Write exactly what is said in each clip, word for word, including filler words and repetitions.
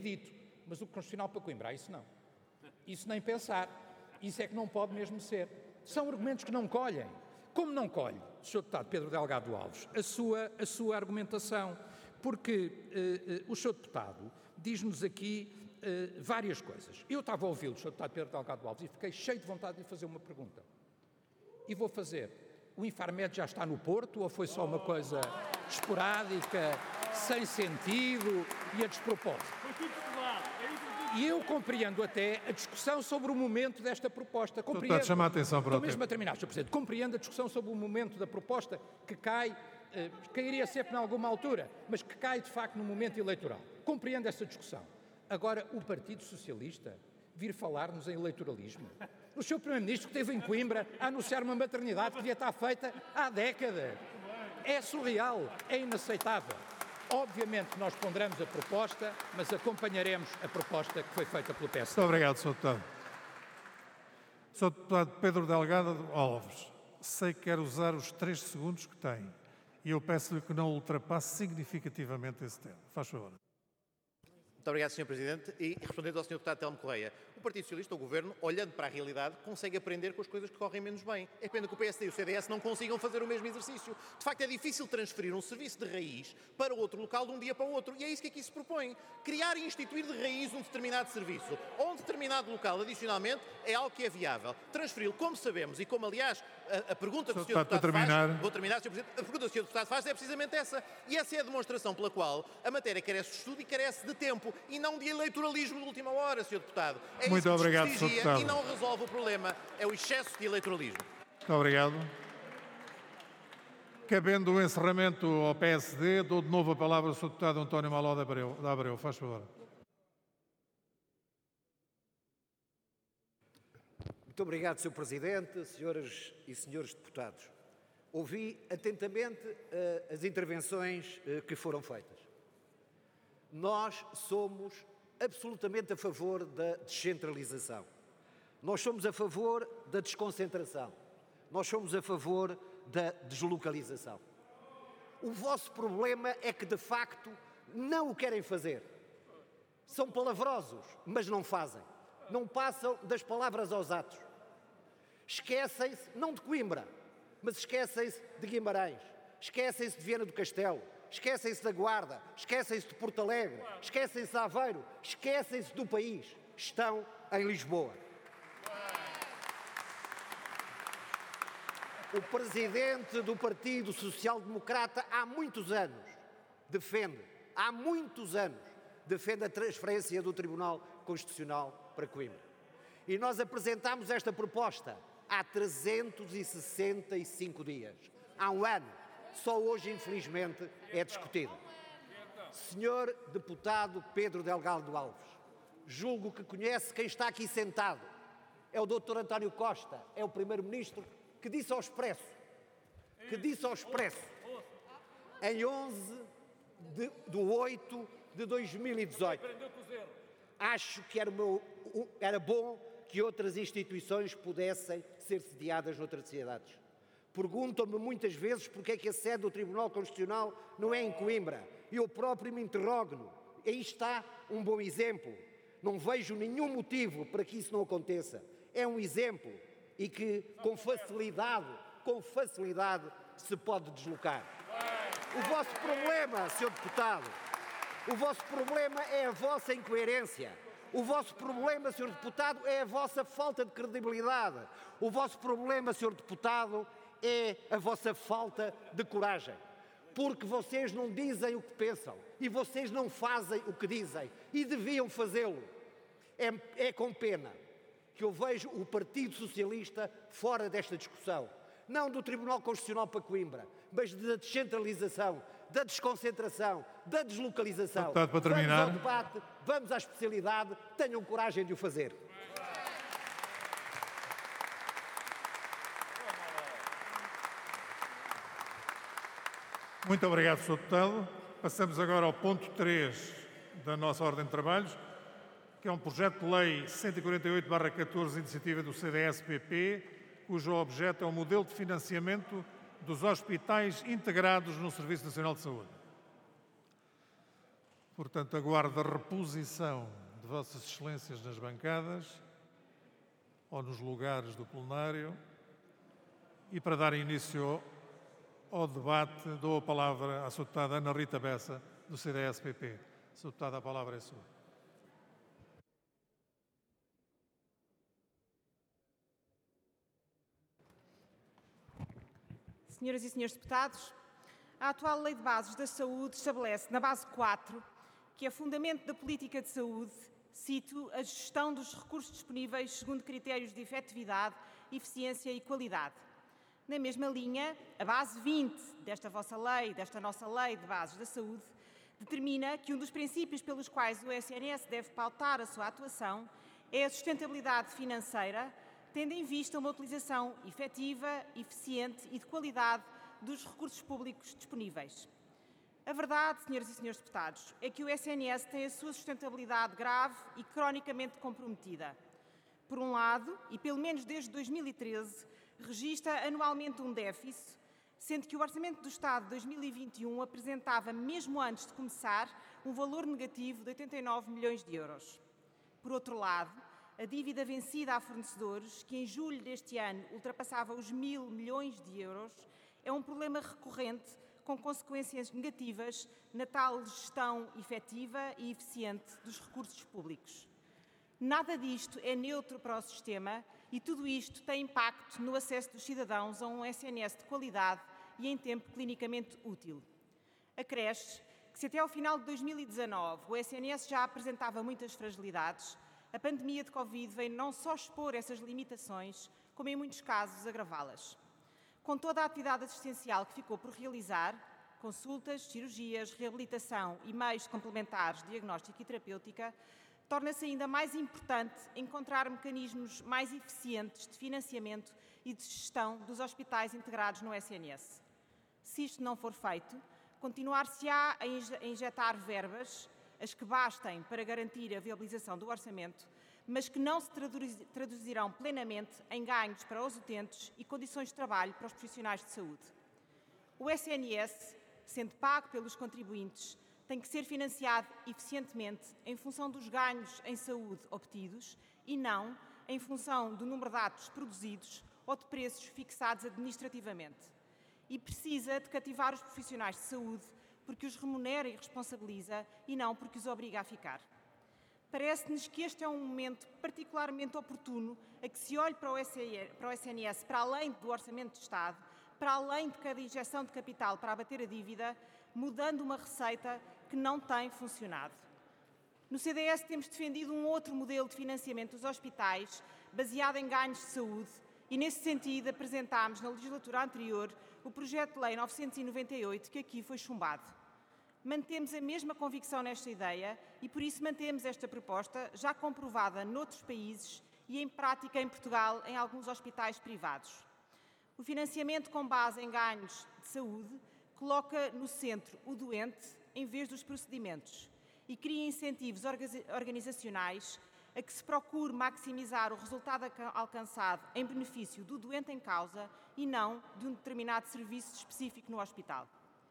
dito. Mas o Constitucional para Coimbra, isso não. Isso nem pensar. Isso é que não pode mesmo ser. São argumentos que não colhem. Como não colhe, senhor Deputado Pedro Delgado Alves, a sua, a sua argumentação? Porque uh, uh, o senhor Deputado diz-nos aqui uh, várias coisas. Eu estava a ouvi-lo, senhor Deputado Pedro Delgado Alves, e fiquei cheio de vontade de lhe fazer uma pergunta. E vou fazer. O Infarmed já está no Porto ou foi só uma coisa esporádica, sem sentido e a despropósito? E eu compreendo até a discussão sobre o momento desta proposta. Compreendo, Deputado, chama a atenção para o estou mesmo tempo. a terminar, senhor Presidente. Compreendo a discussão sobre o momento da proposta que cai, eh, cairia sempre em alguma altura, mas que cai de facto no momento eleitoral. Compreendo essa discussão. Agora, o Partido Socialista vir falar-nos em eleitoralismo. O senhor Primeiro-Ministro que esteve em Coimbra a anunciar uma maternidade que devia estar feita há décadas. É surreal, é inaceitável. Obviamente nós ponderamos a proposta, mas acompanharemos a proposta que foi feita pelo P S D. Muito obrigado, senhor Deputado. senhor Deputado Pedro Delgado Alves, sei que quer usar os três segundos que tem e eu peço-lhe que não ultrapasse significativamente esse tempo. Faz favor. Muito obrigado, senhor Presidente. E respondendo ao senhor Deputado Telmo Correia, o Partido Socialista, o Governo, olhando para a realidade, consegue aprender com as coisas que correm menos bem. É pena que o P S D e o C D S não consigam fazer o mesmo exercício. De facto, é difícil transferir um serviço de raiz para outro local de um dia para o outro. E é isso que aqui se propõe. Criar e instituir de raiz um determinado serviço ou um determinado local, adicionalmente, é algo que é viável. Transferi-lo, como sabemos, e como, aliás, a, a pergunta que o senhor Deputado faz... Vou terminar, senhor Presidente. A pergunta que o senhor Deputado faz é precisamente essa. E essa é a demonstração pela qual a matéria carece de estudo e carece de tempo. E não de eleitoralismo de última hora, senhor Deputado. É Muito isso que obrigado, senhor Deputado. E não resolve o problema. É o excesso de eleitoralismo. Muito obrigado. Cabendo o encerramento ao P S D, dou de novo a palavra ao senhor Deputado António Maló de Abreu. De Abreu. Faz favor. Muito obrigado, senhor Presidente, senhoras e senhores deputados. Ouvi atentamente uh, as intervenções uh, que foram feitas. Nós somos absolutamente a favor da descentralização. Nós somos a favor da desconcentração. Nós somos a favor da deslocalização. O vosso problema é que, de facto, não o querem fazer. São palavrosos, mas não fazem. Não passam das palavras aos atos. Esquecem-se, não de Coimbra, mas esquecem-se de Guimarães, esquecem-se de Viana do Castelo, esquecem-se da Guarda, esquecem-se de Porto Alegre, esquecem-se de Aveiro, esquecem-se do país. Estão em Lisboa. O presidente do Partido Social Democrata há muitos anos defende, há muitos anos, defende a transferência do Tribunal Constitucional para Coimbra. E nós apresentámos esta proposta há trezentos e sessenta e cinco dias. Há um ano. Só hoje, infelizmente, é discutido. senhor Deputado Pedro Delgado Alves, julgo que conhece quem está aqui sentado. É o doutor António Costa, é o Primeiro-Ministro, que disse ao Expresso, que disse ao Expresso, em onze de oito de dois mil e dezoito, acho que era, meu, era bom que outras instituições pudessem ser sediadas noutras cidades. Perguntam-me muitas vezes porque é que a sede do Tribunal Constitucional não é em Coimbra. Eu próprio me interrogo. Aí está um bom exemplo. Não vejo nenhum motivo para que isso não aconteça. É um exemplo e que com facilidade, com facilidade se pode deslocar. O vosso problema, senhor Deputado, o vosso problema é a vossa incoerência. O vosso problema, senhor Deputado, é a vossa falta de credibilidade. O vosso problema, senhor Deputado, é a vossa falta de coragem. Porque vocês não dizem o que pensam e vocês não fazem o que dizem e deviam fazê-lo. É, é com pena que eu vejo o Partido Socialista fora desta discussão. Não do Tribunal Constitucional para Coimbra, mas da descentralização, da desconcentração, da deslocalização. Deputado, para terminar. Vamos ao debate, vamos à especialidade, tenham coragem de o fazer. Muito obrigado, senhor Deputado. Passamos agora ao ponto três da nossa ordem de trabalhos, que é um projeto de lei cento e quarenta e oito barra catorze, iniciativa do C D S P P, cujo objeto é o modelo de financiamento dos hospitais integrados no Serviço Nacional de Saúde. Portanto, aguardo a reposição de Vossas Excelências nas bancadas ou nos lugares do plenário. E para dar início ao debate, dou a palavra à Sra. Deputada Ana Rita Bessa, do C D S P P. Sra. Deputada, a palavra é sua. Senhoras e senhores deputados, a atual Lei de Bases da Saúde estabelece, na base quatro, que é fundamento da política de saúde, cito, a gestão dos recursos disponíveis segundo critérios de efetividade, eficiência e qualidade. Na mesma linha, a base vinte desta vossa lei, desta nossa Lei de Bases da Saúde, determina que um dos princípios pelos quais o S N S deve pautar a sua atuação é a sustentabilidade financeira, tendo em vista uma utilização efetiva, eficiente e de qualidade dos recursos públicos disponíveis. A verdade, senhoras e senhores deputados, é que o S N S tem a sua sustentabilidade grave e cronicamente comprometida. Por um lado, e pelo menos desde dois mil e treze, registra anualmente um déficit, sendo que o Orçamento do Estado de dois mil e vinte e um apresentava, mesmo antes de começar, um valor negativo de oitenta e nove milhões de euros. Por outro lado, a dívida vencida a fornecedores, que em julho deste ano ultrapassava os mil milhões de euros, é um problema recorrente com consequências negativas na tal gestão efetiva e eficiente dos recursos públicos. Nada disto é neutro para o sistema e tudo isto tem impacto no acesso dos cidadãos a um S N S de qualidade e em tempo clinicamente útil. Acresce que se até ao final de dois mil e dezanove o S N S já apresentava muitas fragilidades, a pandemia de Covid veio não só expor essas limitações, como em muitos casos agravá-las. Com toda a atividade assistencial que ficou por realizar, consultas, cirurgias, reabilitação e meios complementares de diagnóstico e terapêutica, torna-se ainda mais importante encontrar mecanismos mais eficientes de financiamento e de gestão dos hospitais integrados no S N S. Se isto não for feito, continuar-se-á a injetar verbas, as que bastem para garantir a viabilização do orçamento, mas que não se traduzirão plenamente em ganhos para os utentes e condições de trabalho para os profissionais de saúde. O S N S, sendo pago pelos contribuintes, tem que ser financiado eficientemente em função dos ganhos em saúde obtidos e não em função do número de atos produzidos ou de preços fixados administrativamente. E precisa de cativar os profissionais de saúde porque os remunera e responsabiliza e não porque os obriga a ficar. Parece-nos que este é um momento particularmente oportuno a que se olhe para o S N S para além do Orçamento de Estado, para além de cada injeção de capital para abater a dívida, mudando uma receita que não tem funcionado. No C D S temos defendido um outro modelo de financiamento dos hospitais baseado em ganhos de saúde e, nesse sentido, apresentámos na legislatura anterior o projeto de lei novecentos e noventa e oito, que aqui foi chumbado. Mantemos a mesma convicção nesta ideia e, por isso, mantemos esta proposta, já comprovada noutros países e em prática em Portugal, em alguns hospitais privados. O financiamento com base em ganhos de saúde coloca no centro o doente em vez dos procedimentos e cria incentivos organizacionais a que se procure maximizar o resultado alcançado em benefício do doente em causa e não de um determinado serviço específico no hospital.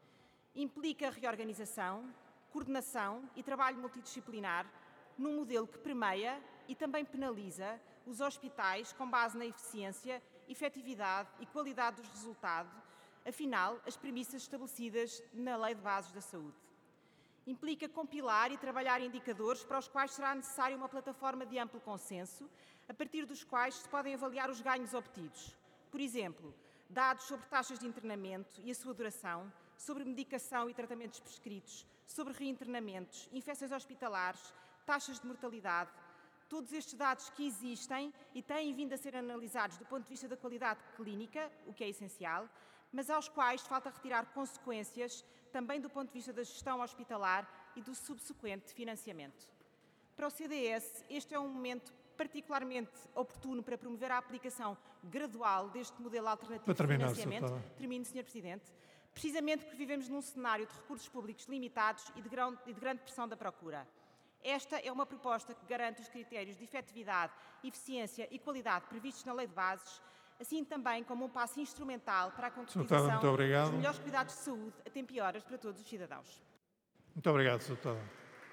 Implica reorganização, coordenação e trabalho multidisciplinar num modelo que permeia e também penaliza os hospitais com base na eficiência, efetividade e qualidade dos resultados, afinal, as premissas estabelecidas na Lei de Bases da Saúde. Implica compilar e trabalhar indicadores para os quais será necessária uma plataforma de amplo consenso, a partir dos quais se podem avaliar os ganhos obtidos. Por exemplo, dados sobre taxas de internamento e a sua duração, sobre medicação e tratamentos prescritos, sobre reinternamentos, infecções hospitalares, taxas de mortalidade. Todos estes dados que existem e têm vindo a ser analisados do ponto de vista da qualidade clínica, o que é essencial, mas aos quais falta retirar consequências também do ponto de vista da gestão hospitalar e do subsequente financiamento. Para o C D S, este é um momento particularmente oportuno para promover a aplicação gradual deste modelo alternativo de financiamento. Termino, senhor Presidente. Precisamente porque vivemos num cenário de recursos públicos limitados e de, grão, e de grande pressão da procura. Esta é uma proposta que garante os critérios de efetividade, eficiência e qualidade previstos na Lei de Bases, assim também como um passo instrumental para a concretização dos melhores cuidados de saúde a tempo e horas para todos os cidadãos. Muito obrigado, senhor Deputado.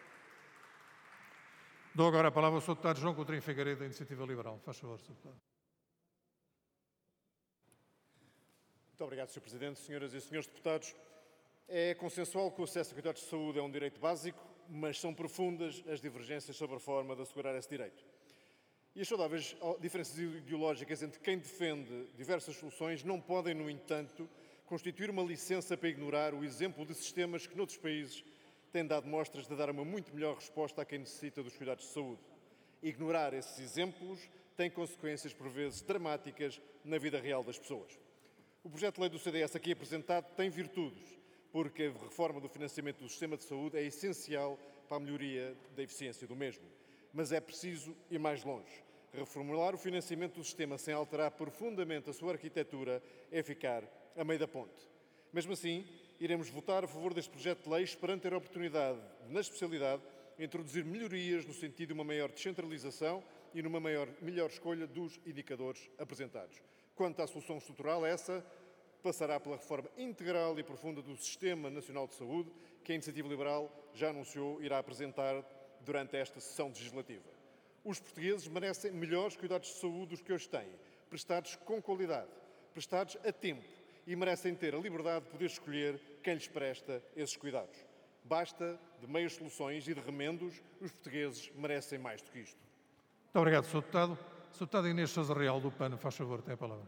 Dou agora a palavra ao senhor Deputado João Coutinho Figueiredo, da Iniciativa Liberal. Faz favor, senhor Deputado. Muito obrigado, senhor Presidente. Senhoras e senhores deputados, é consensual que o acesso a cuidados de saúde é um direito básico, mas são profundas as divergências sobre a forma de assegurar esse direito. E as saudáveis diferenças ideológicas entre quem defende diversas soluções não podem, no entanto, constituir uma licença para ignorar o exemplo de sistemas que, noutros países, têm dado mostras de dar uma muito melhor resposta a quem necessita dos cuidados de saúde. Ignorar esses exemplos tem consequências, por vezes, dramáticas na vida real das pessoas. O projeto de lei do C D S aqui apresentado tem virtudes, porque a reforma do financiamento do sistema de saúde é essencial para a melhoria da eficiência do mesmo. Mas é preciso ir mais longe. Reformular o financiamento do sistema sem alterar profundamente a sua arquitetura é ficar a meio da ponte. Mesmo assim, iremos votar a favor deste projeto de lei, esperando ter a oportunidade, na especialidade, introduzir melhorias no sentido de uma maior descentralização e numa maior, melhor escolha dos indicadores apresentados. Quanto à solução estrutural, essa passará pela reforma integral e profunda do Sistema Nacional de Saúde, que a Iniciativa Liberal já anunciou irá apresentar durante esta sessão legislativa. Os portugueses merecem melhores cuidados de saúde dos que hoje têm, prestados com qualidade, prestados a tempo, e merecem ter a liberdade de poder escolher quem lhes presta esses cuidados. Basta de meias soluções e de remendos, os portugueses merecem mais do que isto. Muito obrigado, senhor Deputado. senhor Deputado Inês Sousa Real, do P A N, faz favor, tem a palavra.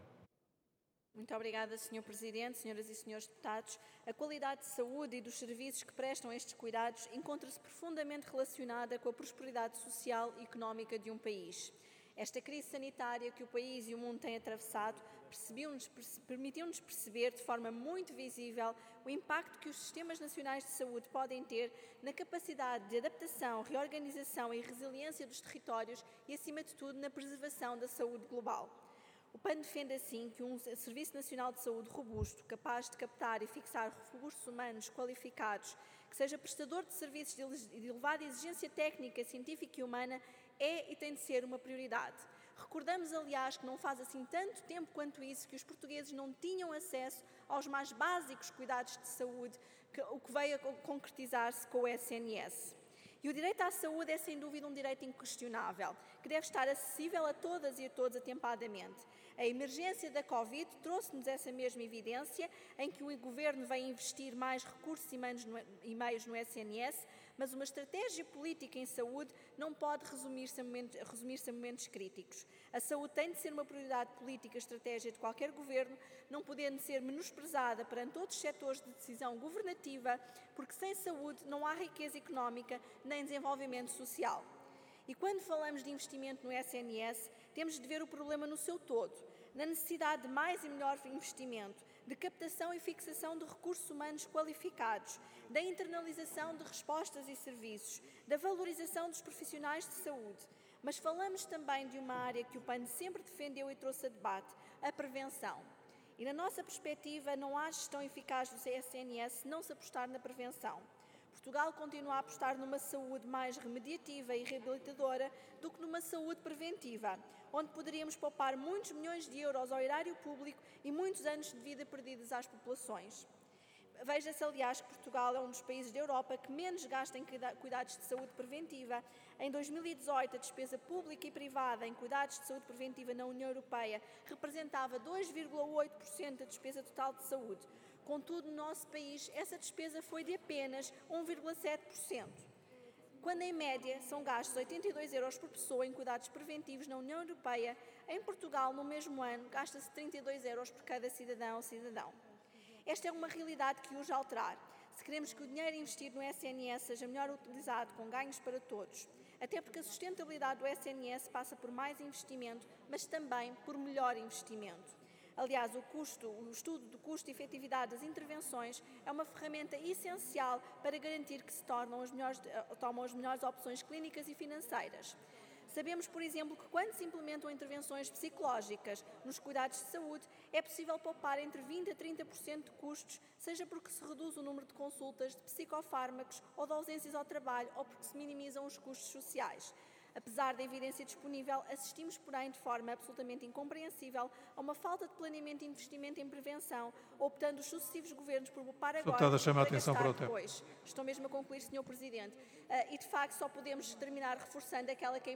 Muito obrigada, senhor Presidente, senhoras e senhores deputados. A qualidade de saúde e dos serviços que prestam estes cuidados encontra-se profundamente relacionada com a prosperidade social e económica de um país. Esta crise sanitária que o país e o mundo têm atravessado permitiu-nos perceber de forma muito visível o impacto que os sistemas nacionais de saúde podem ter na capacidade de adaptação, reorganização e resiliência dos territórios e, acima de tudo, na preservação da saúde global. O P A N defende assim que um Serviço Nacional de Saúde robusto, capaz de captar e fixar recursos humanos qualificados, que seja prestador de serviços de elevada exigência técnica, científica e humana, é e tem de ser uma prioridade. Recordamos, aliás, que não faz assim tanto tempo quanto isso que os portugueses não tinham acesso aos mais básicos cuidados de saúde, que, o que veio a concretizar-se com o S N S. E o direito à saúde é, sem dúvida, um direito inquestionável, que deve estar acessível a todas e a todos atempadamente. A emergência da Covid trouxe-nos essa mesma evidência, em que o Governo vem investir mais recursos e meios no S N S, mas uma estratégia política em saúde não pode resumir-se a momentos, resumir-se a momentos críticos. A saúde tem de ser uma prioridade política e estratégia de qualquer Governo, não podendo ser menosprezada perante outros setores de decisão governativa, porque sem saúde não há riqueza económica nem desenvolvimento social. E quando falamos de investimento no S N S, temos de ver o problema no seu todo, na necessidade de mais e melhor investimento, de captação e fixação de recursos humanos qualificados, da internalização de respostas e serviços, da valorização dos profissionais de saúde. Mas falamos também de uma área que o P A N sempre defendeu e trouxe a debate, a prevenção. E na nossa perspectiva não há gestão eficaz do S N S se não se apostar na prevenção. Portugal continua a apostar numa saúde mais remediativa e reabilitadora do que numa saúde preventiva, onde poderíamos poupar muitos milhões de euros ao erário público e muitos anos de vida perdidos às populações. Veja-se, aliás, que Portugal é um dos países da Europa que menos gasta em cuidados de saúde preventiva. Em dois mil e dezoito, a despesa pública e privada em cuidados de saúde preventiva na União Europeia representava dois vírgula oito por cento da despesa total de saúde. Contudo, no nosso país, essa despesa foi de apenas um vírgula sete por cento. Quando, em média, são gastos oitenta e dois euros por pessoa em cuidados preventivos na União Europeia, em Portugal, no mesmo ano, gasta-se trinta e dois euros por cada cidadão ou cidadão. Esta é uma realidade que urge alterar, se queremos que o dinheiro investido no S N S seja melhor utilizado, com ganhos para todos. Até porque a sustentabilidade do S N S passa por mais investimento, mas também por melhor investimento. Aliás, o, custo, o estudo do custo e efetividade das intervenções é uma ferramenta essencial para garantir que se tornam as melhores, tomam as melhores opções clínicas e financeiras. Sabemos, por exemplo, que quando se implementam intervenções psicológicas nos cuidados de saúde, é possível poupar entre vinte a trinta por cento de custos, seja porque se reduz o número de consultas, de psicofármacos ou de ausências ao trabalho, ou porque se minimizam os custos sociais. Apesar da evidência disponível, assistimos, porém, de forma absolutamente incompreensível a uma falta de planeamento e investimento em prevenção, optando os sucessivos governos por poupar agora Deputada, chama a para atenção gastar para o tempo. depois. Estou mesmo a concluir, senhor Presidente. Uh, e, de facto, só podemos terminar reforçando aquela que é